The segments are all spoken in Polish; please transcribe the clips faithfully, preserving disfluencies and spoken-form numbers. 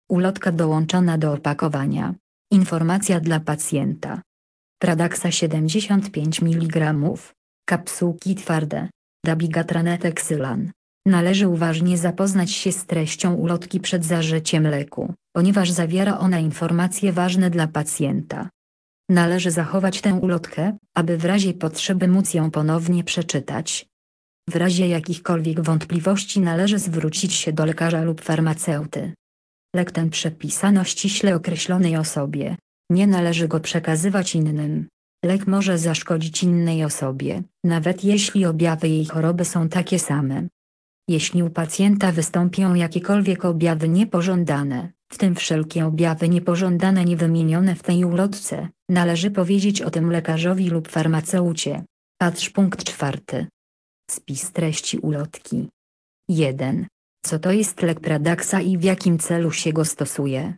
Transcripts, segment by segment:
Ulotka dołączona do opakowania. Informacja dla pacjenta. Pradaxa siedemdziesiąt pięć miligramów. Kapsułki twarde. Dabigatran/Exylan. Należy uważnie zapoznać się z treścią ulotki przed zażyciem leku, ponieważ zawiera ona informacje ważne dla pacjenta. Należy zachować tę ulotkę, aby w razie potrzeby móc ją ponownie przeczytać. W razie jakichkolwiek wątpliwości należy zwrócić się do lekarza lub farmaceuty. Lek ten przepisano ściśle określonej osobie. Nie należy go przekazywać innym. Lek może zaszkodzić innej osobie, nawet jeśli objawy jej choroby są takie same. Jeśli u pacjenta wystąpią jakiekolwiek objawy niepożądane, w tym wszelkie objawy niepożądane niewymienione w tej ulotce, należy powiedzieć o tym lekarzowi lub farmaceucie. Patrz punkt czwarty. Spis treści ulotki. jeden. Co to jest lek Pradaxa i w jakim celu się go stosuje?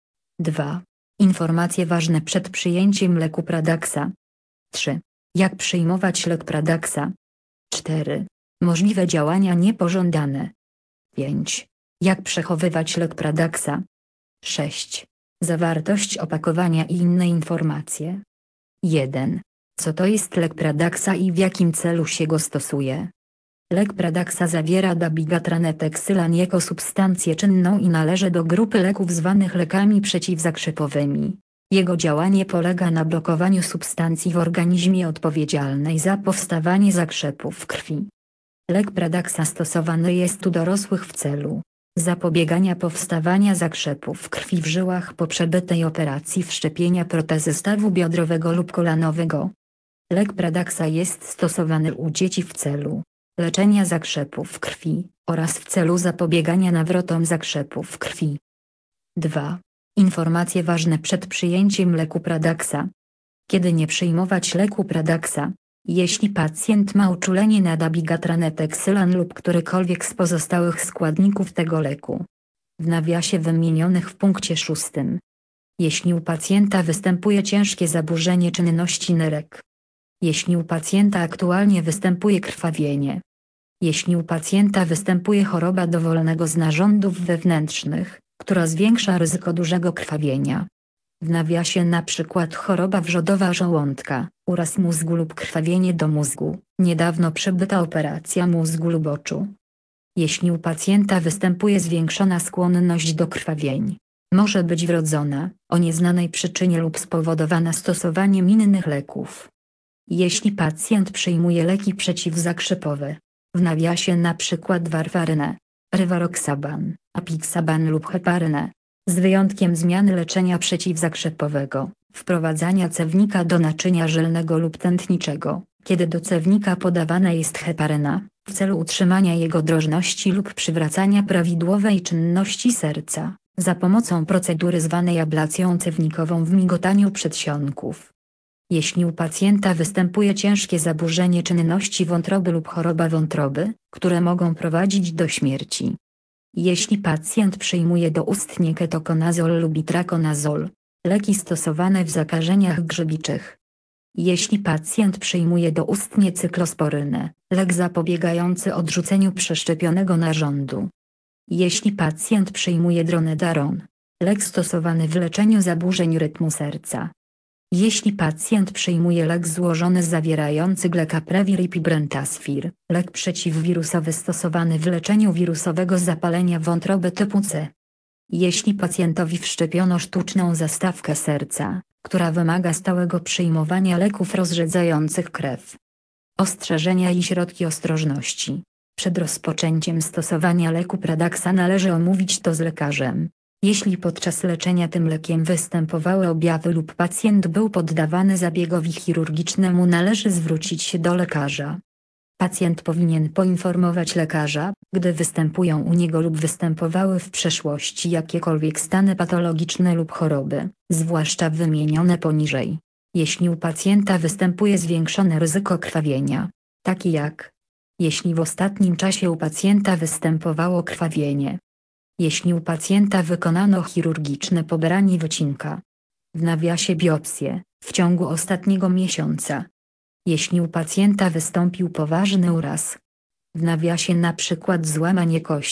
dwa. Informacje ważne przed przyjęciem leku Pradaxa. trzy. Jak przyjmować lek Pradaxa? cztery. Możliwe działania niepożądane. pięć. Jak przechowywać lek Pradaxa? sześć. Zawartość opakowania i inne informacje. jeden. Co to jest lek Pradaxa i w jakim celu się go stosuje? Lek Pradaxa zawiera dabigatran/Exylan jako substancję czynną i należy do grupy leków zwanych lekami przeciwzakrzepowymi. Jego działanie polega na blokowaniu substancji w organizmie odpowiedzialnej za powstawanie zakrzepów w krwi. Lek Pradaxa stosowany jest u dorosłych w celu zapobiegania powstawania zakrzepów w krwi w żyłach po przebytej operacji wszczepienia protezy stawu biodrowego lub kolanowego. Lek Pradaxa jest stosowany u dzieci w celu leczenia zakrzepów w krwi oraz w celu zapobiegania nawrotom zakrzepów w krwi. dwa. Informacje ważne przed przyjęciem leku Pradaxa. Kiedy nie przyjmować leku Pradaxa? Jeśli pacjent ma uczulenie na dabigatran/Exylan lub którykolwiek z pozostałych składników tego leku. W nawiasie wymienionych w punkcie szóstym. Jeśli u pacjenta występuje ciężkie zaburzenie czynności nerek. Jeśli u pacjenta aktualnie występuje krwawienie. Jeśli u pacjenta występuje choroba dowolnego z narządów wewnętrznych, która zwiększa ryzyko dużego krwawienia. W nawiasie np. choroba wrzodowa żołądka, uraz mózgu lub krwawienie do mózgu, niedawno przebyta operacja mózgu lub oczu. Jeśli u pacjenta występuje zwiększona skłonność do krwawień, może być wrodzona, o nieznanej przyczynie lub spowodowana stosowaniem innych leków. Jeśli pacjent przyjmuje leki przeciwzakrzepowe, w nawiasie np. warfarynę, rivaroxaban, apixaban lub heparynę, z wyjątkiem zmiany leczenia przeciwzakrzepowego, wprowadzania cewnika do naczynia żylnego lub tętniczego, kiedy do cewnika podawana jest heparyna, w celu utrzymania jego drożności lub przywracania prawidłowej czynności serca, za pomocą procedury zwanej ablacją cewnikową w migotaniu przedsionków. Jeśli u pacjenta występuje ciężkie zaburzenie czynności wątroby lub choroba wątroby, które mogą prowadzić do śmierci. Jeśli pacjent przyjmuje doustnie ketokonazol lub itrakonazol, leki stosowane w zakażeniach grzybiczych. Jeśli pacjent przyjmuje doustnie cyklosporynę, lek zapobiegający odrzuceniu przeszczepionego narządu. Jeśli pacjent przyjmuje dronedaron, lek stosowany w leczeniu zaburzeń rytmu serca. Jeśli pacjent przyjmuje lek złożony zawierający glecaprevir i pibrentasfir, lek przeciwwirusowy stosowany w leczeniu wirusowego zapalenia wątroby typu C. Jeśli pacjentowi wszczepiono sztuczną zastawkę serca, która wymaga stałego przyjmowania leków rozrzedzających krew. Ostrzeżenia i środki ostrożności. Przed rozpoczęciem stosowania leku Pradaxa należy omówić to z lekarzem. Jeśli podczas leczenia tym lekiem występowały objawy lub pacjent był poddawany zabiegowi chirurgicznemu, należy zwrócić się do lekarza. Pacjent powinien poinformować lekarza, gdy występują u niego lub występowały w przeszłości jakiekolwiek stany patologiczne lub choroby, zwłaszcza wymienione poniżej. Jeśli u pacjenta występuje zwiększone ryzyko krwawienia, takie jak jeśli w ostatnim czasie u pacjenta występowało krwawienie. Jeśli u pacjenta wykonano chirurgiczne pobranie wycinka. W nawiasie biopsję, w ciągu ostatniego miesiąca. Jeśli u pacjenta wystąpił poważny uraz. W nawiasie na przykład złamanie kości,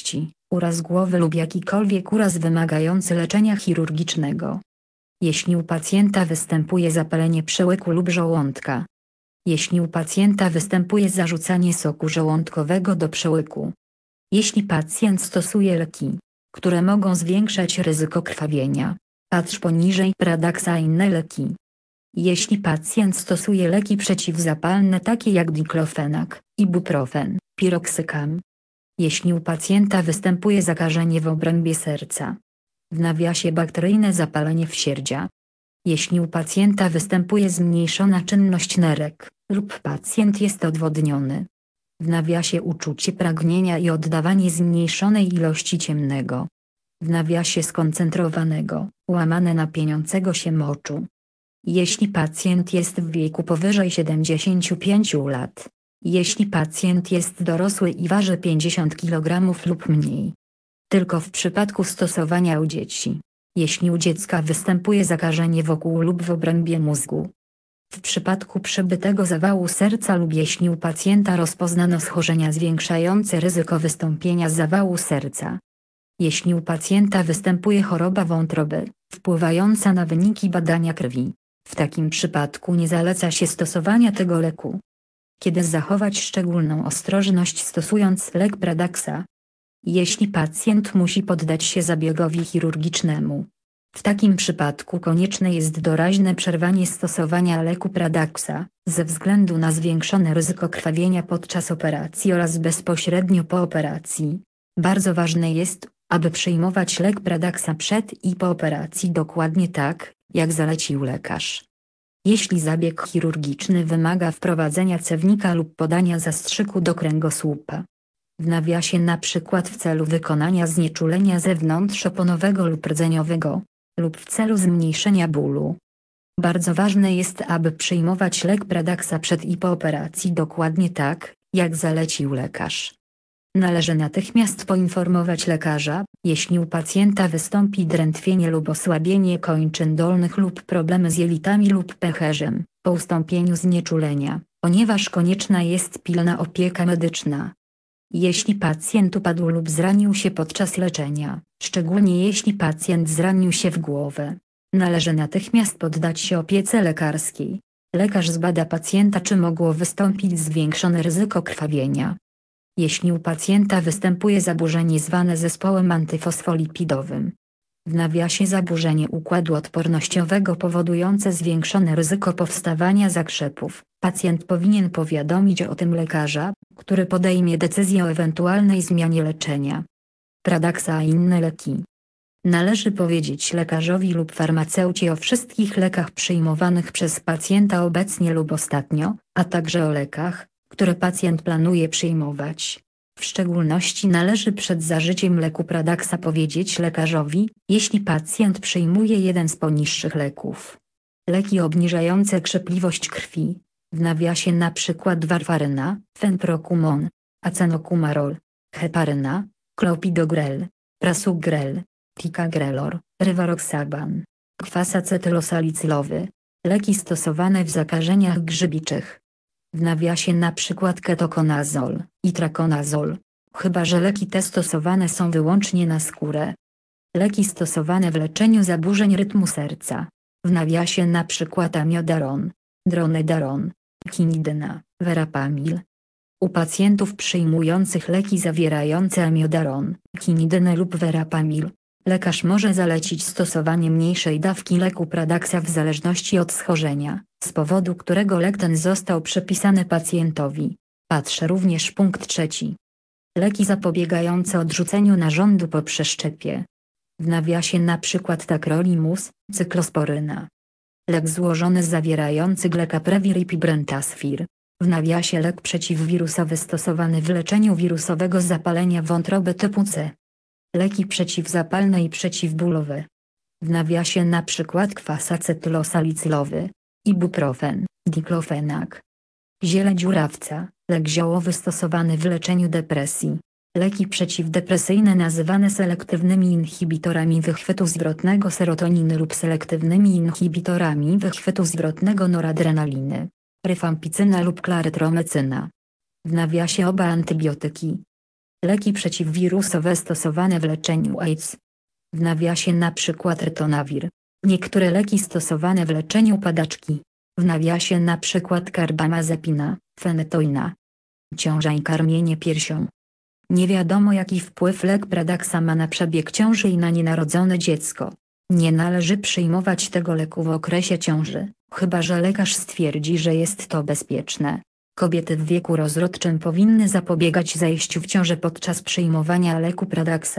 uraz głowy lub jakikolwiek uraz wymagający leczenia chirurgicznego. Jeśli u pacjenta występuje zapalenie przełyku lub żołądka. Jeśli u pacjenta występuje zarzucanie soku żołądkowego do przełyku. Jeśli pacjent stosuje leki, które mogą zwiększać ryzyko krwawienia. Patrz poniżej. Pradaxa i inne leki. Jeśli pacjent stosuje leki przeciwzapalne takie jak diklofenak, ibuprofen, piroksykam. Jeśli u pacjenta występuje zakażenie w obrębie serca. W nawiasie bakteryjne zapalenie wsierdzia. Jeśli u pacjenta występuje zmniejszona czynność nerek, lub pacjent jest odwodniony. W nawiasie uczucie pragnienia i oddawanie zmniejszonej ilości ciemnego. W nawiasie skoncentrowanego, łamane na pieniącego się moczu. Jeśli pacjent jest w wieku powyżej siedemdziesięciu pięciu lat. Jeśli pacjent jest dorosły i waży pięćdziesiąt kilogramów lub mniej. Tylko w przypadku stosowania u dzieci. Jeśli u dziecka występuje zakażenie wokół lub w obrębie mózgu. W przypadku przebytego zawału serca lub jeśli u pacjenta rozpoznano schorzenia zwiększające ryzyko wystąpienia zawału serca. Jeśli u pacjenta występuje choroba wątroby, wpływająca na wyniki badania krwi. W takim przypadku nie zaleca się stosowania tego leku. Kiedy zachować szczególną ostrożność stosując lek Pradaxa? Jeśli pacjent musi poddać się zabiegowi chirurgicznemu. W takim przypadku konieczne jest doraźne przerwanie stosowania leku Pradaxa, ze względu na zwiększone ryzyko krwawienia podczas operacji oraz bezpośrednio po operacji. Bardzo ważne jest, aby przyjmować lek Pradaxa przed i po operacji dokładnie tak, jak zalecił lekarz. Jeśli zabieg chirurgiczny wymaga wprowadzenia cewnika lub podania zastrzyku do kręgosłupa. W nawiasie na przykład w celu wykonania znieczulenia zewnątrzoponowego lub rdzeniowego, lub w celu zmniejszenia bólu. Bardzo ważne jest, aby przyjmować lek Pradaxa przed i po operacji dokładnie tak, jak zalecił lekarz. Należy natychmiast poinformować lekarza, jeśli u pacjenta wystąpi drętwienie lub osłabienie kończyn dolnych lub problemy z jelitami lub pęcherzem, po ustąpieniu znieczulenia, ponieważ konieczna jest pilna opieka medyczna. Jeśli pacjent upadł lub zranił się podczas leczenia, szczególnie jeśli pacjent zranił się w głowę, należy natychmiast poddać się opiece lekarskiej. Lekarz zbada pacjenta, czy mogło wystąpić zwiększone ryzyko krwawienia. Jeśli u pacjenta występuje zaburzenie zwane zespołem antyfosfolipidowym. W nawiasie zaburzenie układu odpornościowego powodujące zwiększone ryzyko powstawania zakrzepów, pacjent powinien powiadomić o tym lekarza, który podejmie decyzję o ewentualnej zmianie leczenia. Pradaxa i inne leki. Należy powiedzieć lekarzowi lub farmaceucie o wszystkich lekach przyjmowanych przez pacjenta obecnie lub ostatnio, a także o lekach, które pacjent planuje przyjmować. W szczególności należy przed zażyciem leku Pradaxa powiedzieć lekarzowi, jeśli pacjent przyjmuje jeden z poniższych leków. Leki obniżające krzepliwość krwi, w nawiasie na przykład warfaryna, fenprokumon, acenokumarol, heparyna, clopidogrel, prasugrel, ticagrelor, rivaroxaban, kwas acetylosalicylowy, leki stosowane w zakażeniach grzybiczych. W nawiasie na przykład ketokonazol, itrakonazol, chyba że leki te stosowane są wyłącznie na skórę. Leki stosowane w leczeniu zaburzeń rytmu serca, w nawiasie na przykład amiodaron, dronedaron, kinidyna, verapamil. U pacjentów przyjmujących leki zawierające amiodaron, kinidynę lub verapamil, lekarz może zalecić stosowanie mniejszej dawki leku Pradaxa w zależności od schorzenia, z powodu którego lek ten został przepisany pacjentowi. Patrz również punkt trzeci. Leki zapobiegające odrzuceniu narządu po przeszczepie. W nawiasie na przykład tacrolimus, cyklosporyna. Lek złożony zawierający glecaprevir i pibrentasfir. W nawiasie lek przeciwwirusowy stosowany w leczeniu wirusowego zapalenia wątroby typu C. Leki przeciwzapalne i przeciwbólowe. W nawiasie na przykład kwas acetylosalicylowy, ibuprofen, diklofenak. Ziele dziurawca, lek ziołowy stosowany w leczeniu depresji. Leki przeciwdepresyjne nazywane selektywnymi inhibitorami wychwytu zwrotnego serotoniny lub selektywnymi inhibitorami wychwytu zwrotnego noradrenaliny. Ryfampicyna lub klarytromecyna. W nawiasie oba antybiotyki. Leki przeciwwirusowe stosowane w leczeniu AIDS. W nawiasie na przykład Ritonavir. Niektóre leki stosowane w leczeniu padaczki. W nawiasie na przykład karbamazepina, fentoina. Ciąża i karmienie piersią. Nie wiadomo jaki wpływ lek Pradaxa ma na przebieg ciąży i na nienarodzone dziecko. Nie należy przyjmować tego leku w okresie ciąży, chyba że lekarz stwierdzi, że jest to bezpieczne. Kobiety w wieku rozrodczym powinny zapobiegać zajściu w ciążę podczas przyjmowania leku Pradaxa.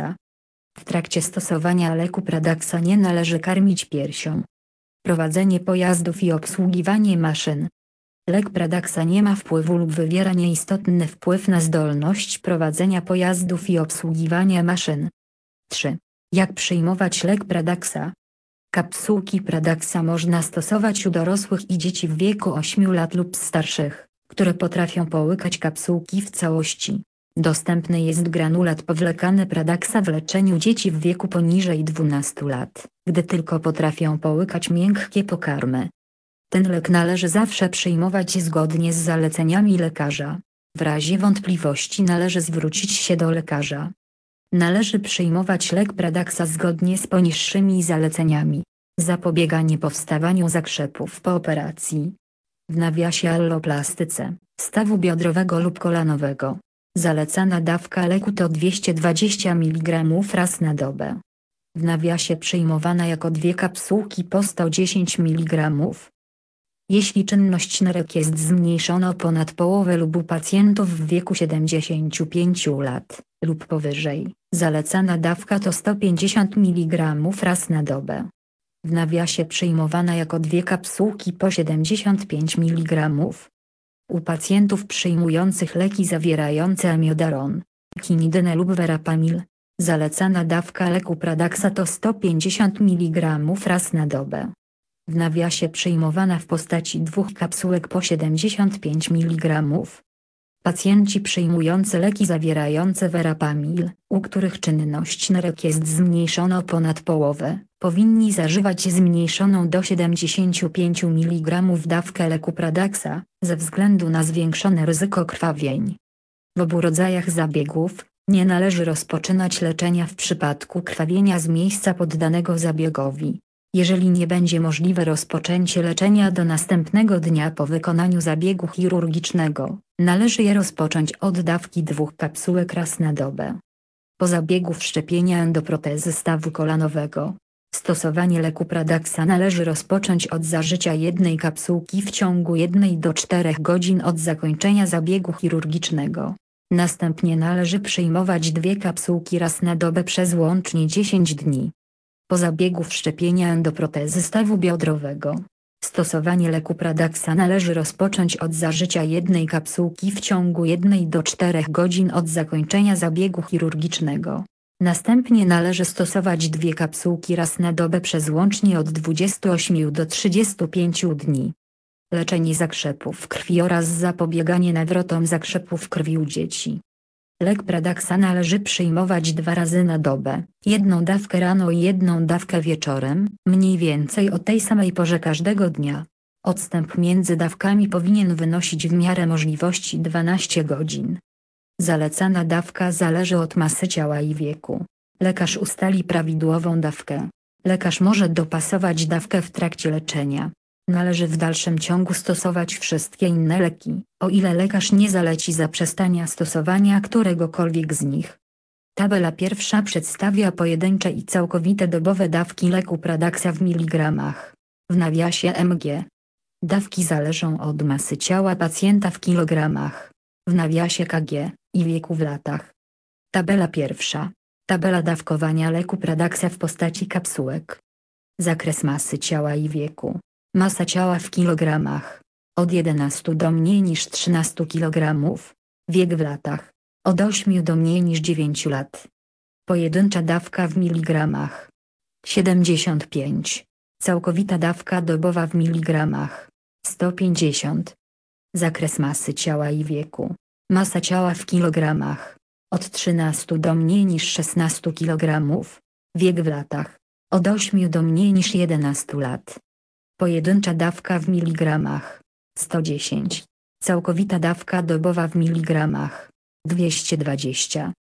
W trakcie stosowania leku Pradaxa nie należy karmić piersią. Prowadzenie pojazdów i obsługiwanie maszyn. Lek Pradaxa nie ma wpływu lub wywiera nieistotny wpływ na zdolność prowadzenia pojazdów i obsługiwania maszyn. trzy. Jak przyjmować lek Pradaxa? Kapsułki Pradaxa można stosować u dorosłych i dzieci w wieku ośmiu lat lub starszych, które potrafią połykać kapsułki w całości. Dostępny jest granulat powlekany Pradaxa w leczeniu dzieci w wieku poniżej dwunastu lat, gdy tylko potrafią połykać miękkie pokarmy. Ten lek należy zawsze przyjmować zgodnie z zaleceniami lekarza. W razie wątpliwości należy zwrócić się do lekarza. Należy przyjmować lek Pradaxa zgodnie z poniższymi zaleceniami. Zapobieganie powstawaniu zakrzepów po operacji. W nawiasie alloplastyce, stawu biodrowego lub kolanowego. Zalecana dawka leku to dwieście dwadzieścia miligramów raz na dobę. W nawiasie przyjmowana jako dwie kapsułki po sto dziesięć miligramów. Jeśli czynność nerek jest zmniejszona o ponad połowę lub u pacjentów w wieku siedemdziesięciu pięciu lat, lub powyżej, zalecana dawka to sto pięćdziesiąt miligramów raz na dobę. W nawiasie przyjmowana jako dwie kapsułki po siedemdziesiąt pięć miligramów. U pacjentów przyjmujących leki zawierające amiodaron, kinidynę lub verapamil, zalecana dawka leku Pradaxa to sto pięćdziesiąt miligramów raz na dobę. W nawiasie przyjmowana w postaci dwóch kapsułek po siedemdziesiąt pięć miligramów. Pacjenci przyjmujący leki zawierające verapamil, u których czynność nerek jest zmniejszona o ponad połowę, powinni zażywać zmniejszoną do siedemdziesięciu pięciu miligramów dawkę leku Pradaxa, ze względu na zwiększone ryzyko krwawień. W obu rodzajach zabiegów, nie należy rozpoczynać leczenia w przypadku krwawienia z miejsca poddanego zabiegowi. Jeżeli nie będzie możliwe rozpoczęcie leczenia do następnego dnia po wykonaniu zabiegu chirurgicznego, należy je rozpocząć od dawki dwóch kapsułek raz na dobę. Po zabiegu wszczepienia endoprotezy stawu kolanowego, stosowanie leku Pradaxa należy rozpocząć od zażycia jednej kapsułki w ciągu jednej do czterech godzin od zakończenia zabiegu chirurgicznego. Następnie należy przyjmować dwie kapsułki raz na dobę przez łącznie dziesięć dni. Po zabiegu wszczepienia endoprotezy stawu biodrowego, stosowanie leku Pradaxa należy rozpocząć od zażycia jednej kapsułki w ciągu jednej do czterech godzin od zakończenia zabiegu chirurgicznego. Następnie należy stosować dwie kapsułki raz na dobę przez łącznie od dwudziestu ośmiu do trzydziestu pięciu dni. Leczenie zakrzepów krwi oraz zapobieganie nawrotom zakrzepów krwi u dzieci. Lek Pradaxa należy przyjmować dwa razy na dobę, jedną dawkę rano i jedną dawkę wieczorem, mniej więcej o tej samej porze każdego dnia. Odstęp między dawkami powinien wynosić w miarę możliwości dwanaście godzin. Zalecana dawka zależy od masy ciała i wieku. Lekarz ustali prawidłową dawkę. Lekarz może dopasować dawkę w trakcie leczenia. Należy w dalszym ciągu stosować wszystkie inne leki, o ile lekarz nie zaleci zaprzestania stosowania któregokolwiek z nich. Tabela pierwsza przedstawia pojedyncze i całkowite dobowe dawki leku Pradaxa w miligramach. W nawiasie M G. Dawki zależą od masy ciała pacjenta w kilogramach. W nawiasie K G i wieku w latach. Tabela pierwsza. Tabela dawkowania leku Pradaxa w postaci kapsułek. Zakres masy ciała i wieku. Masa ciała w kilogramach. Od jedenastu do mniej niż trzynastu kilogramów. Wiek w latach. Od ośmiu do mniej niż dziewięciu lat. Pojedyncza dawka w miligramach. siedemdziesiąt pięć. Całkowita dawka dobowa w miligramach. sto pięćdziesiąt. Zakres masy ciała i wieku. Masa ciała w kilogramach. Od trzynastu do mniej niż szesnastu kilogramów. Wiek w latach. Od ośmiu do mniej niż jedenastu lat. Pojedyncza dawka w miligramach. sto dziesięć. Całkowita dawka dobowa w miligramach. dwieście dwadzieścia.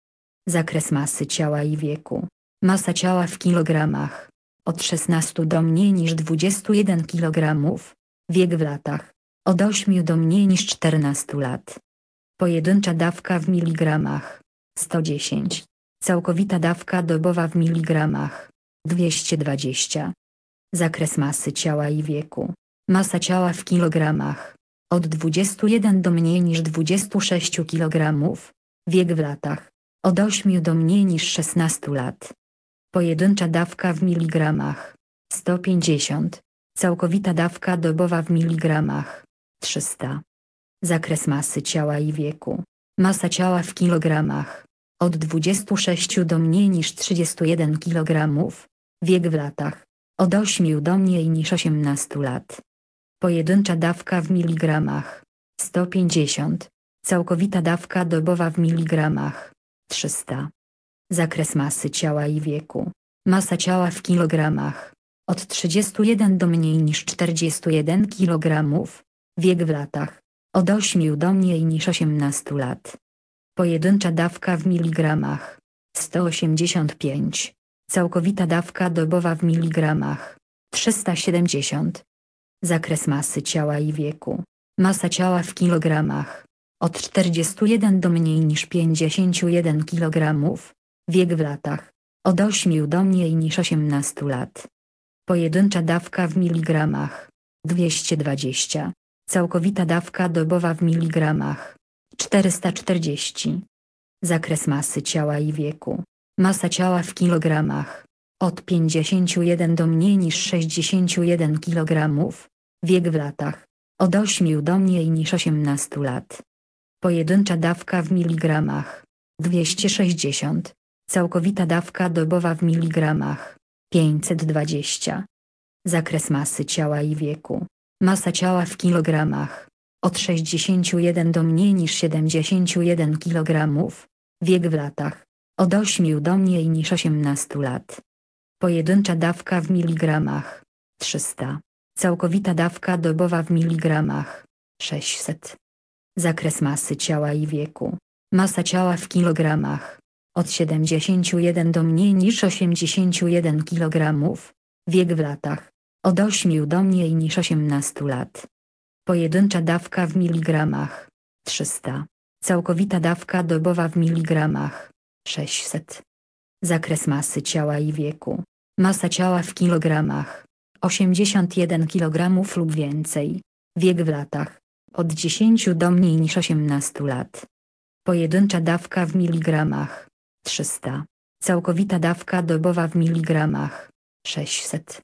Zakres masy ciała i wieku. Masa ciała w kilogramach. Od szesnastu do mniej niż dwudziestu jeden kilogramów. Wiek w latach. Od ośmiu do mniej niż czternastu lat. Pojedyncza dawka w miligramach. sto dziesięć. Całkowita dawka dobowa w miligramach. dwieście dwadzieścia. Zakres masy ciała i wieku. Masa ciała w kilogramach. Od dwudziestu jeden do mniej niż dwudziestu sześciu kilogramów. Wiek w latach. Od ośmiu do mniej niż szesnastu lat. Pojedyncza dawka w miligramach. sto pięćdziesiąt. Całkowita dawka dobowa w miligramach. trzysta. Zakres masy ciała i wieku. Masa ciała w kilogramach. Od dwudziestu sześciu do mniej niż trzydziestu jeden kilogramów. Wiek w latach. Od ośmiu do mniej niż osiemnastu lat. Pojedyncza dawka w miligramach. sto pięćdziesiąt. Całkowita dawka dobowa w miligramach. trzysta. Zakres masy ciała i wieku. Masa ciała w kilogramach. Od trzydziestu jeden do mniej niż czterdziestu jeden kilogramów. Wiek w latach. Od ośmiu do mniej niż osiemnastu lat. Pojedyncza dawka w miligramach. sto osiemdziesiąt pięć. Całkowita dawka dobowa w miligramach. trzysta siedemdziesiąt. Zakres masy ciała i wieku. Masa ciała w kilogramach. Od czterdziestu jeden do mniej niż pięćdziesięciu jeden kilogramów. Wiek w latach. Od ośmiu do mniej niż osiemnastu lat. Pojedyncza dawka w miligramach. dwieście dwadzieścia. Całkowita dawka dobowa w miligramach. czterysta czterdzieści. Zakres masy ciała i wieku. Masa ciała w kilogramach. Od pięćdziesięciu jeden do mniej niż sześćdziesięciu jeden kilogramów. Wiek w latach. Od ośmiu do mniej niż osiemnastu lat. Pojedyncza dawka w miligramach. dwieście sześćdziesiąt. Całkowita dawka dobowa w miligramach. pięćset dwadzieścia. Zakres masy ciała i wieku. Masa ciała w kilogramach. Od sześćdziesięciu jeden do mniej niż siedemdziesięciu jeden kilogramów. Wiek w latach. Od ośmiu do mniej niż osiemnastu lat. Pojedyncza dawka w miligramach. trzysta. Całkowita dawka dobowa w miligramach. sześćset. Zakres masy ciała i wieku. Masa ciała w kilogramach. Od siedemdziesięciu jeden do mniej niż osiemdziesięciu jeden kilogramów. Wiek w latach. Od ośmiu do mniej niż osiemnastu lat. Pojedyncza dawka w miligramach. trzysta. Całkowita dawka dobowa w miligramach. sześćset. Zakres masy ciała i wieku. Masa ciała w kilogramach. osiemdziesiąt jeden kilogramów lub więcej. Wiek w latach. Od dziesięciu do mniej niż osiemnastu lat. Pojedyncza dawka w miligramach. trzysta. Całkowita dawka dobowa w miligramach. sześćset.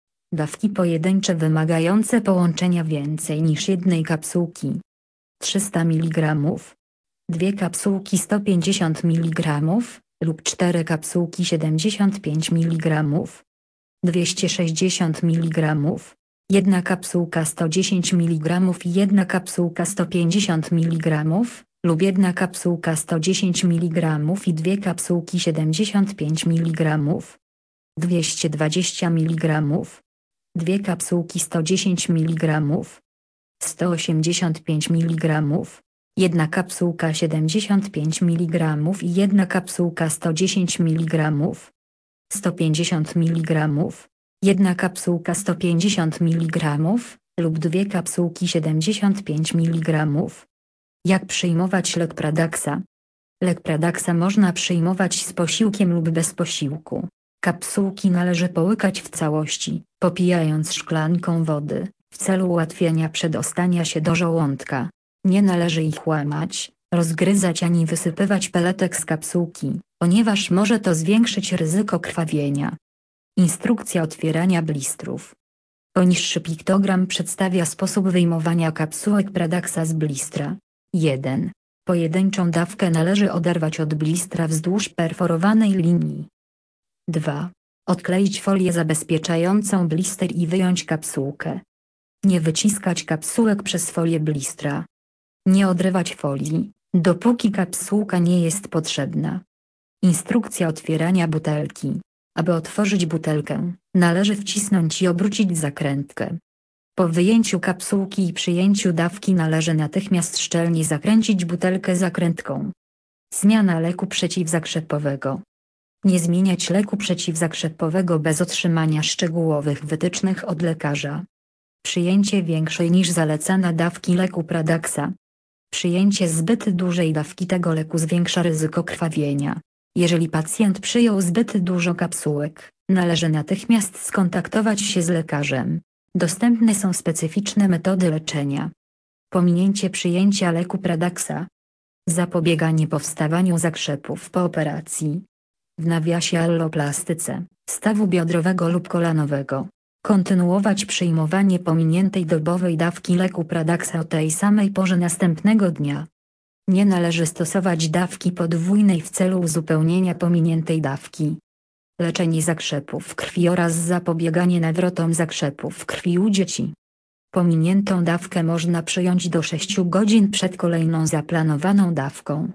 Dawki pojedyncze wymagające połączenia więcej niż jednej kapsułki. trzysta miligramów. Dwie kapsułki sto pięćdziesiąt miligramów, lub cztery kapsułki siedemdziesiąt pięć miligramów. dwieście sześćdziesiąt miligramów. Jedna kapsułka sto dziesięć miligramów i jedna kapsułka sto pięćdziesiąt miligramów, lub jedna kapsułka sto dziesięć miligramów i dwie kapsułki siedemdziesiąt pięć miligramów. dwieście dwadzieścia miligramów. Dwie kapsułki sto dziesięć miligramów. sto osiemdziesiąt pięć miligramów. Jedna kapsułka siedemdziesiąt pięć miligramów i jedna kapsułka sto dziesięć miligramów. sto pięćdziesiąt miligramów. Jedna kapsułka sto pięćdziesiąt miligramów, lub dwie kapsułki siedemdziesiąt pięć miligramów. Jak przyjmować lek Pradaxa? Lek Pradaxa można przyjmować z posiłkiem lub bez posiłku. Kapsułki należy połykać w całości, popijając szklanką wody, w celu ułatwienia przedostania się do żołądka. Nie należy ich łamać, rozgryzać ani wysypywać peletek z kapsułki, ponieważ może to zwiększyć ryzyko krwawienia. Instrukcja otwierania blistrów. Poniższy piktogram przedstawia sposób wyjmowania kapsułek Pradaxa z blistra. jeden. Pojedynczą dawkę należy oderwać od blistra wzdłuż perforowanej linii. dwa. Odkleić folię zabezpieczającą blister i wyjąć kapsułkę. Nie wyciskać kapsułek przez folię blistra. Nie odrywać folii, dopóki kapsułka nie jest potrzebna. Instrukcja otwierania butelki. Aby otworzyć butelkę, należy wcisnąć i obrócić zakrętkę. Po wyjęciu kapsułki i przyjęciu dawki należy natychmiast szczelnie zakręcić butelkę zakrętką. Zmiana leku przeciwzakrzepowego. Nie zmieniać leku przeciwzakrzepowego bez otrzymania szczegółowych wytycznych od lekarza. Przyjęcie większej niż zalecana dawki leku Pradaxa. Przyjęcie zbyt dużej dawki tego leku zwiększa ryzyko krwawienia. Jeżeli pacjent przyjął zbyt dużo kapsułek, należy natychmiast skontaktować się z lekarzem. Dostępne są specyficzne metody leczenia. Pominięcie przyjęcia leku Pradaxa. Zapobieganie powstawaniu zakrzepów po operacji. W nawiasie alloplastyce, stawu biodrowego lub kolanowego. Kontynuować przyjmowanie pominiętej dobowej dawki leku Pradaxa o tej samej porze następnego dnia. Nie należy stosować dawki podwójnej w celu uzupełnienia pominiętej dawki. Leczenie zakrzepów krwi oraz zapobieganie nawrotom zakrzepów krwi u dzieci. Pominiętą dawkę można przyjąć do sześciu godzin przed kolejną zaplanowaną dawką.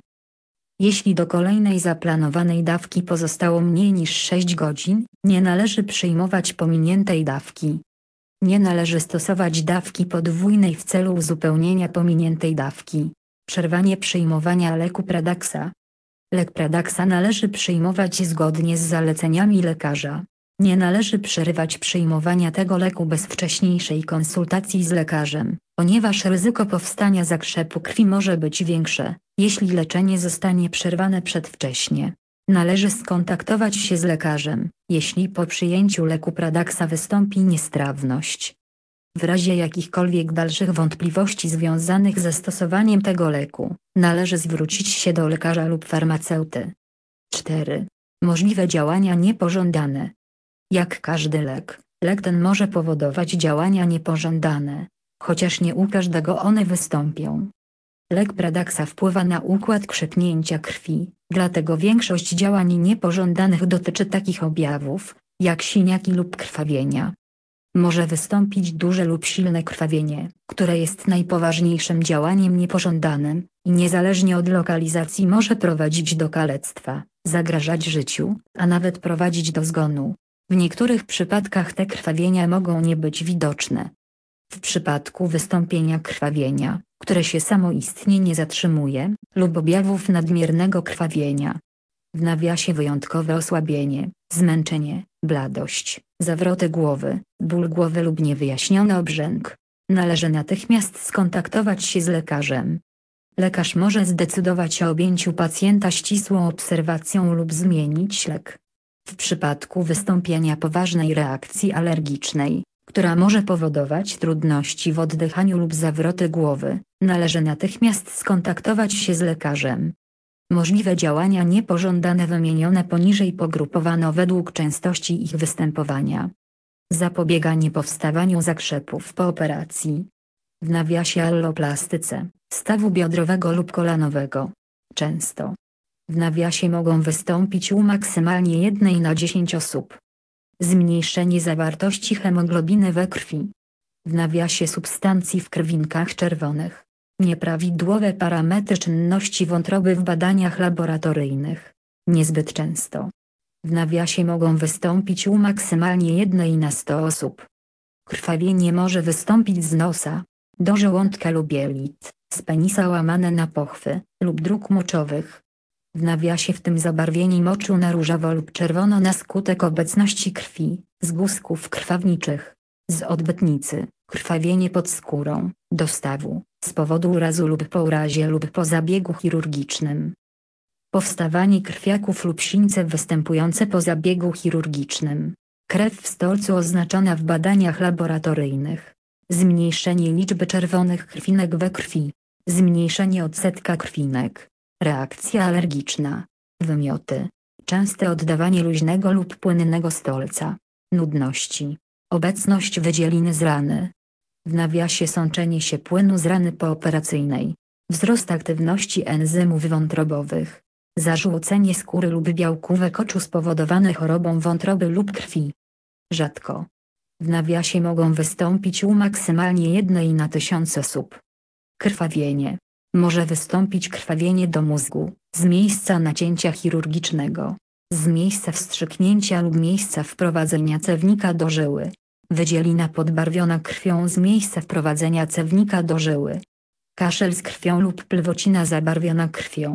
Jeśli do kolejnej zaplanowanej dawki pozostało mniej niż sześć godzin, nie należy przyjmować pominiętej dawki. Nie należy stosować dawki podwójnej w celu uzupełnienia pominiętej dawki. Przerwanie przyjmowania leku Pradaxa. Lek Pradaxa należy przyjmować zgodnie z zaleceniami lekarza. Nie należy przerywać przyjmowania tego leku bez wcześniejszej konsultacji z lekarzem, ponieważ ryzyko powstania zakrzepu krwi może być większe, jeśli leczenie zostanie przerwane przedwcześnie. Należy skontaktować się z lekarzem, jeśli po przyjęciu leku Pradaxa wystąpi niestrawność. W razie jakichkolwiek dalszych wątpliwości związanych ze stosowaniem tego leku, należy zwrócić się do lekarza lub farmaceuty. cztery. Możliwe działania niepożądane. Jak każdy lek, lek ten może powodować działania niepożądane, chociaż nie u każdego one wystąpią. Lek Pradaxa wpływa na układ krzepnięcia krwi, dlatego większość działań niepożądanych dotyczy takich objawów, jak siniaki lub krwawienia. Może wystąpić duże lub silne krwawienie, które jest najpoważniejszym działaniem niepożądanym i niezależnie od lokalizacji może prowadzić do kalectwa, zagrażać życiu, a nawet prowadzić do zgonu. W niektórych przypadkach te krwawienia mogą nie być widoczne. W przypadku wystąpienia krwawienia, które się samoistnie nie zatrzymuje, lub objawów nadmiernego krwawienia. W nawiasie wyjątkowe osłabienie, zmęczenie, bladość, zawroty głowy, ból głowy lub niewyjaśniony obrzęk. Należy natychmiast skontaktować się z lekarzem. Lekarz może zdecydować o objęciu pacjenta ścisłą obserwacją lub zmienić lek. W przypadku wystąpienia poważnej reakcji alergicznej, która może powodować trudności w oddychaniu lub zawroty głowy, należy natychmiast skontaktować się z lekarzem. Możliwe działania niepożądane wymienione poniżej pogrupowano według częstości ich występowania. Zapobieganie powstawaniu zakrzepów po operacji. W nawiasie alloplastyce, stawu biodrowego lub kolanowego. Często. W nawiasie mogą wystąpić u maksymalnie jednej na dziesięć osób. Zmniejszenie zawartości hemoglobiny we krwi. W nawiasie substancji w krwinkach czerwonych. Nieprawidłowe parametry czynności wątroby w badaniach laboratoryjnych. Niezbyt często. W nawiasie mogą wystąpić u maksymalnie jednej na sto osób. Krwawienie może wystąpić z nosa, do żołądka lub jelit, z penisa łamane na pochwy, lub dróg moczowych. W nawiasie w tym zabarwienie moczu na różowo lub czerwono na skutek obecności krwi, z guzków krwawniczych, z odbytnicy, krwawienie pod skórą, dostawu, z powodu urazu lub po urazie lub po zabiegu chirurgicznym. Powstawanie krwiaków lub sińce występujące po zabiegu chirurgicznym. Krew w stolcu oznaczona w badaniach laboratoryjnych. Zmniejszenie liczby czerwonych krwinek we krwi. Zmniejszenie odsetka krwinek. Reakcja alergiczna. Wymioty. Częste oddawanie luźnego lub płynnego stolca. Nudności. Obecność wydzieliny z rany. W nawiasie sączenie się płynu z rany pooperacyjnej. Wzrost aktywności enzymów wątrobowych. Zażółcenie skóry lub białkówek oczu spowodowane chorobą wątroby lub krwi. Rzadko. W nawiasie mogą wystąpić u maksymalnie jednej na tysiąc osób. Krwawienie. Może wystąpić krwawienie do mózgu, z miejsca nacięcia chirurgicznego, z miejsca wstrzyknięcia lub miejsca wprowadzenia cewnika do żyły. Wydzielina podbarwiona krwią z miejsca wprowadzenia cewnika do żyły. Kaszel z krwią lub plwocina zabarwiona krwią.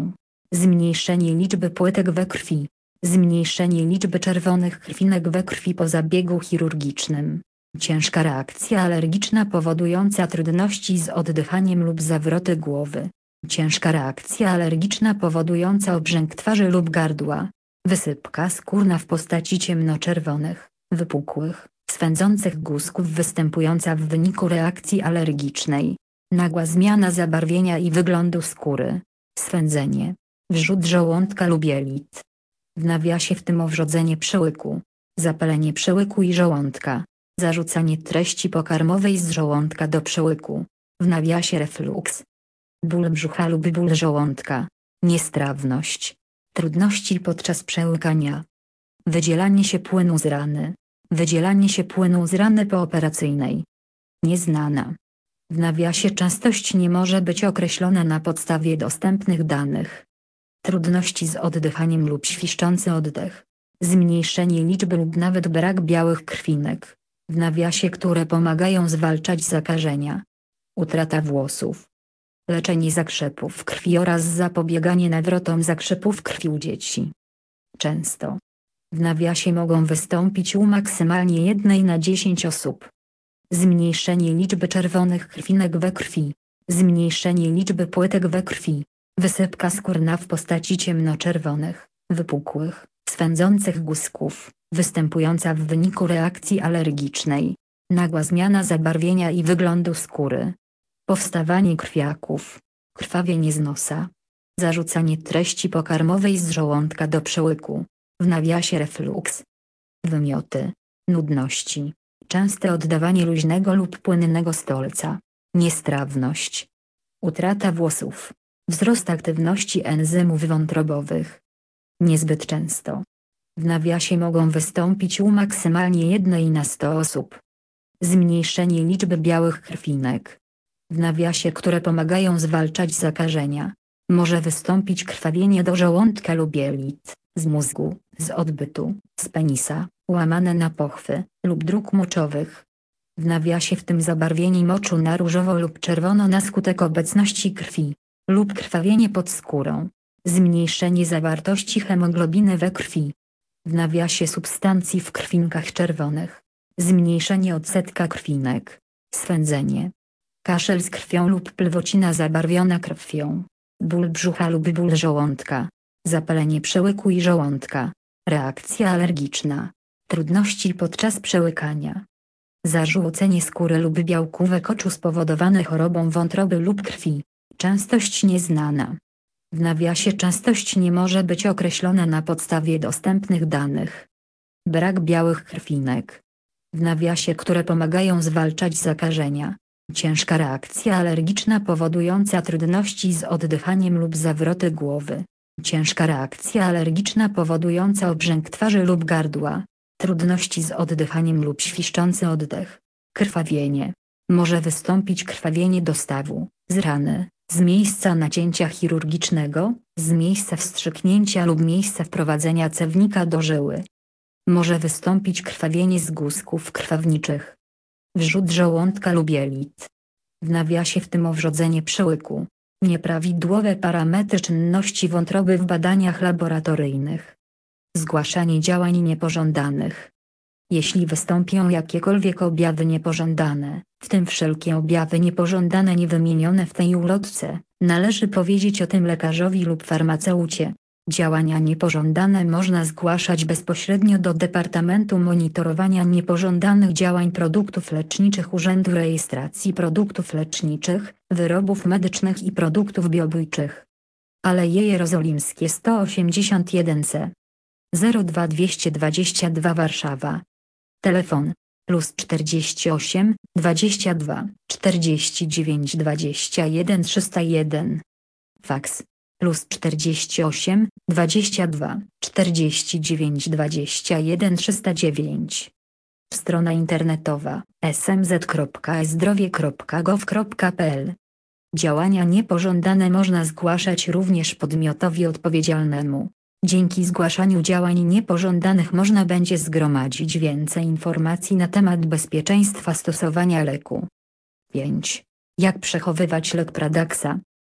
zmniejszenie liczby płytek we krwi, zmniejszenie liczby czerwonych krwinek we krwi po zabiegu chirurgicznym, ciężka reakcja alergiczna powodująca trudności z oddychaniem lub zawroty głowy, ciężka reakcja alergiczna powodująca obrzęk twarzy lub gardła, wysypka skórna w postaci ciemnoczerwonych, wypukłych, swędzących guzków występująca w wyniku reakcji alergicznej, nagła zmiana zabarwienia i wyglądu skóry, swędzenie, wrzód żołądka lub jelit. W nawiasie w tym owrzodzenie przełyku, zapalenie przełyku i żołądka, zarzucanie treści pokarmowej z żołądka do przełyku, w nawiasie refluks, ból brzucha lub ból żołądka, niestrawność, trudności podczas przełykania, wydzielanie się płynu z rany, wydzielanie się płynu z rany pooperacyjnej. Nieznana. W nawiasie częstość nie może być określona na podstawie dostępnych danych. Trudności z oddychaniem lub świszczący oddech, zmniejszenie liczby lub nawet brak białych krwinek, w nawiasie które pomagają zwalczać zakażenia. Utrata włosów. Leczenie zakrzepów krwi oraz zapobieganie nawrotom zakrzepów krwi u dzieci. Często. W nawiasie mogą wystąpić u maksymalnie jednej na dziesięć osób. Zmniejszenie liczby czerwonych krwinek we krwi, zmniejszenie liczby płytek we krwi, wysypka skórna w postaci ciemnoczerwonych, wypukłych, swędzących guzków, występująca w wyniku reakcji alergicznej, nagła zmiana zabarwienia i wyglądu skóry, powstawanie krwiaków, krwawienie z nosa, zarzucanie treści pokarmowej z żołądka do przełyku, w nawiasie refluks, wymioty, nudności, częste oddawanie luźnego lub płynnego stolca, niestrawność, utrata włosów, wzrost aktywności enzymów wątrobowych. Niezbyt często. W nawiasie mogą wystąpić u maksymalnie jednej na sto osób. Zmniejszenie liczby białych krwinek. W nawiasie które pomagają zwalczać zakażenia. Może wystąpić krwawienie do żołądka lub jelit, z mózgu, z odbytu, z penisa, łamane na pochwy, lub dróg moczowych. W nawiasie w tym zabarwienie moczu na różowo lub czerwono na skutek obecności krwi, lub krwawienie pod skórą. Zmniejszenie zawartości hemoglobiny we krwi. W nawiasie substancji w krwinkach czerwonych. Zmniejszenie odsetka krwinek. Swędzenie. Kaszel z krwią lub plwocina zabarwiona krwią. Ból brzucha lub ból żołądka. Zapalenie przełyku i żołądka. Reakcja alergiczna. Trudności podczas przełykania. Zażółcenie skóry lub białkówek oczu spowodowane chorobą wątroby lub krwi. Częstość nieznana. W nawiasie częstość nie może być określona na podstawie dostępnych danych. Brak białych krwinek. W nawiasie które pomagają zwalczać zakażenia. Ciężka reakcja alergiczna powodująca trudności z oddychaniem lub zawroty głowy. Ciężka reakcja alergiczna powodująca obrzęk twarzy lub gardła. Trudności z oddychaniem lub świszczący oddech. Krwawienie. Może wystąpić krwawienie do stawu, z rany, z miejsca nacięcia chirurgicznego, z miejsca wstrzyknięcia lub miejsca wprowadzenia cewnika do żyły. Może wystąpić krwawienie z guzków krwawniczych. Wrzód żołądka lub jelit. W nawiasie w tym owrzodzenie przełyku. Nieprawidłowe parametry czynności wątroby w badaniach laboratoryjnych. Zgłaszanie działań niepożądanych. Jeśli wystąpią jakiekolwiek objawy niepożądane, w tym wszelkie objawy niepożądane niewymienione w tej ulotce, należy powiedzieć o tym lekarzowi lub farmaceucie. Działania niepożądane można zgłaszać bezpośrednio do Departamentu Monitorowania Niepożądanych Działań Produktów Leczniczych Urzędu Rejestracji Produktów Leczniczych, Wyrobów Medycznych i Produktów Biobójczych. Aleje Jerozolimskie sto osiemdziesiąt jeden C. zero dwa dwieście dwadzieścia dwa Warszawa. Telefon plus czterdzieści osiem, dwadzieścia dwa, czterdzieści dziewięć dwadzieścia jeden trzysta jeden. Faks plus czterdzieści osiem, dwadzieścia dwa, czterdzieści dziewięć dwadzieścia jeden trzysta dziewięć. Strona internetowa s m z kropka e zdrowie kropka gov kropka p l. Działania niepożądane można zgłaszać również podmiotowi odpowiedzialnemu. Dzięki zgłaszaniu działań niepożądanych można będzie zgromadzić więcej informacji na temat bezpieczeństwa stosowania leku. pięć. Jak przechowywać lek Pradaxa?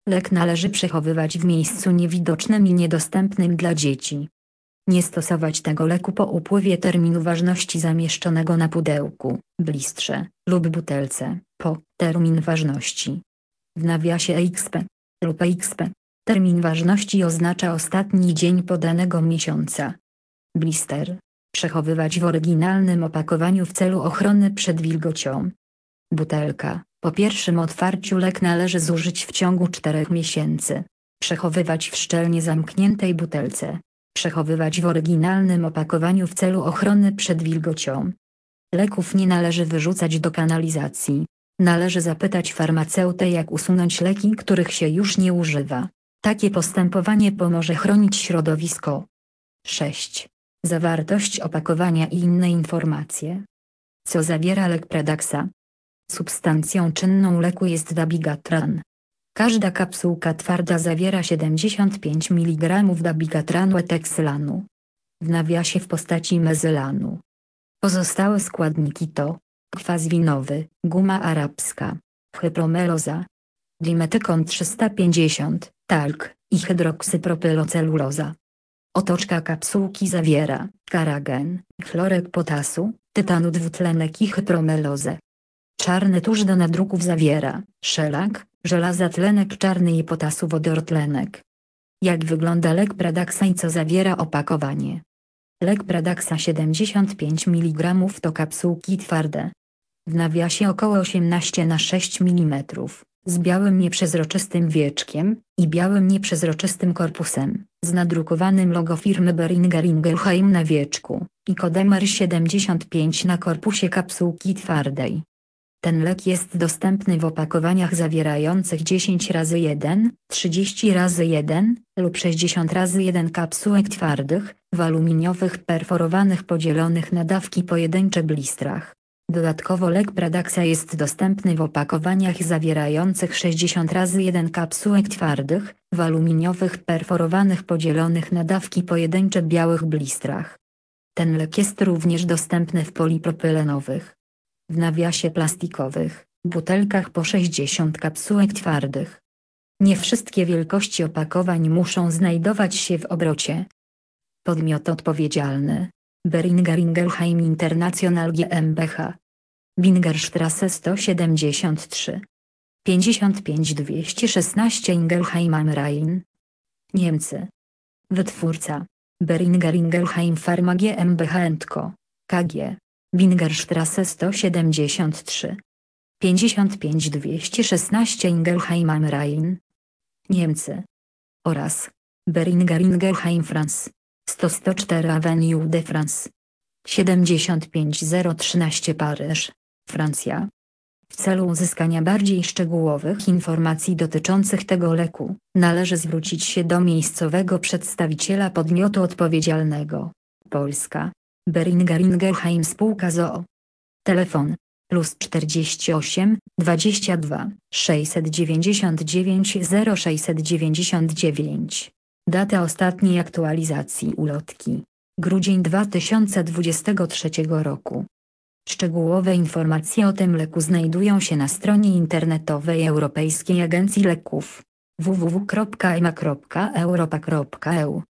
Lek należy przechowywać w miejscu niewidocznym i niedostępnym dla dzieci. Nie stosować tego leku po upływie terminu ważności zamieszczonego na pudełku, blistrze lub butelce, po termin ważności. W nawiasie E X P lub E X P termin ważności oznacza ostatni dzień podanego miesiąca. Blister przechowywać w oryginalnym opakowaniu w celu ochrony przed wilgocią. Butelka po pierwszym otwarciu lek należy zużyć w ciągu czterech miesięcy. Przechowywać w szczelnie zamkniętej butelce. Przechowywać w oryginalnym opakowaniu w celu ochrony przed wilgocią. Leków nie należy wyrzucać do kanalizacji. Należy zapytać farmaceutę, jak usunąć leki, których się już nie używa. Takie postępowanie pomoże chronić środowisko. sześć. Zawartość opakowania i inne informacje. Co zawiera lek Pradaxa? Substancją czynną leku jest dabigatran. Każda kapsułka twarda zawiera siedemdziesiąt pięć miligramów dabigatranu etaksylanu. W nawiasie w postaci mezylanu. Pozostałe składniki to kwas winowy, guma arabska, hypromeloza, dimetykon trzysta pięćdziesiąt, talk i hydroksypropyloceluloza. Otoczka kapsułki zawiera karagen, chlorek potasu, tytanu dwutlenek i hypromelozę. Czarny tusz do nadruków zawiera szelak, żelaza tlenek czarny i potasu wodortlenek. Jak wygląda lek Pradaxa i co zawiera opakowanie? Lek Pradaxa siedemdziesiąt pięć miligramów to kapsułki twarde. W nawiasie około osiemnaście na sześć milimetrów, z białym nieprzezroczystym wieczkiem i białym nieprzezroczystym korpusem, z nadrukowanym logo firmy Boehringer Ingelheim na wieczku i kodem R siedemdziesiąt pięć na korpusie kapsułki twardej. Ten lek jest dostępny w opakowaniach zawierających dziesięć razy jeden, trzydzieści razy jeden lub sześćdziesiąt razy jeden kapsułek twardych, w aluminiowych perforowanych podzielonych na dawki pojedyncze blistrach. Dodatkowo lek Pradaxa jest dostępny w opakowaniach zawierających sześćdziesiąt razy jeden kapsułek twardych, w aluminiowych perforowanych podzielonych na dawki pojedyncze białych blistrach. Ten lek jest również dostępny w polipropylenowych, w nawiasie plastikowych, butelkach po sześćdziesiąt kapsułek twardych. Nie wszystkie wielkości opakowań muszą znajdować się w obrocie. Podmiot odpowiedzialny: Boehringer Ingelheim International GmbH. Wingerstrasse sto siedemdziesiąt trzy, pięćdziesiąt pięć dwieście szesnaście Ingelheim am Rhein. Niemcy. Wytwórca: Boehringer Ingelheim Pharma GmbH and Co. K G. Wingerstrasse sto siedemdziesiąt trzy, pięćdziesiąt pięć dwieście szesnaście Ingelheim am Rhein. Niemcy. Oraz Boehringer Ingelheim France. sto sto cztery Avenue de France. siedemdziesiąt pięć zero trzynaście Paryż, Francja. W celu uzyskania bardziej szczegółowych informacji dotyczących tego leku, należy zwrócić się do miejscowego przedstawiciela podmiotu odpowiedzialnego. Polska. Boehringer Ingelheim Spółka z o o. Telefon: plus czterdzieści osiem, dwadzieścia dwa, sześćset dziewięćdziesiąt dziewięć zero sześćset dziewięćdziesiąt dziewięć. Data ostatniej aktualizacji ulotki: grudzień dwa tysiące dwudziestego trzeciego roku. Szczegółowe informacje o tym leku znajdują się na stronie internetowej Europejskiej Agencji Leków w w w kropka e m a kropka europa kropka e u.